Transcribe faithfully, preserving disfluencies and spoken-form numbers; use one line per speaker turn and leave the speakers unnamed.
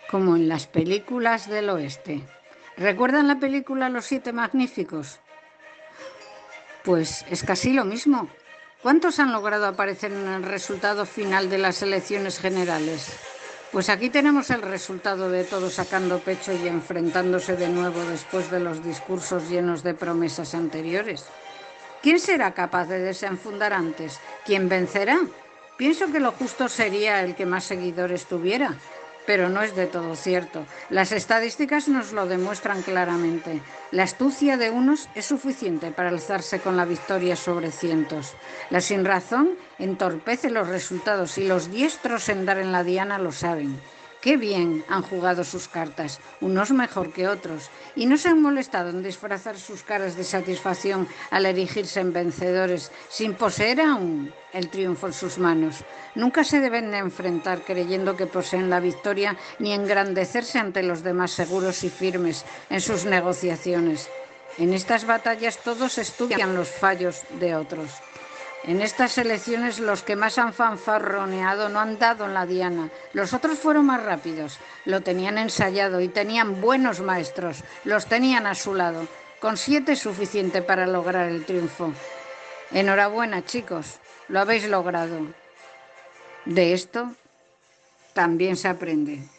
como en las películas del oeste. ¿Recuerdan la película Los Siete Magníficos? Pues es casi lo mismo. ¿Cuántos han logrado aparecer en el resultado final de las elecciones generales? Pues aquí tenemos el resultado de todos sacando pecho y enfrentándose de nuevo después de los discursos llenos de promesas anteriores. ¿Quién será capaz de desenfundar antes? ¿Quién vencerá? Pienso que lo justo sería el que más seguidores tuviera, pero no es de todo cierto. Las estadísticas nos lo demuestran claramente. La astucia de unos es suficiente para alzarse con la victoria sobre cientos. La sinrazón entorpece los resultados y los diestros en dar en la diana lo saben. Qué bien han jugado sus cartas, unos mejor que otros, y no se han molestado en disfrazar sus caras de satisfacción al erigirse en vencedores, sin poseer aún el triunfo en sus manos. Nunca se deben de enfrentar creyendo que poseen la victoria, ni engrandecerse ante los demás seguros y firmes en sus negociaciones. En estas batallas todos estudian los fallos de otros. En estas elecciones los que más han fanfarroneado no han dado en la diana. Los otros fueron más rápidos, lo tenían ensayado y tenían buenos maestros, los tenían a su lado. Con siete es suficiente para lograr el triunfo. Enhorabuena, chicos, lo habéis logrado. De esto también se aprende.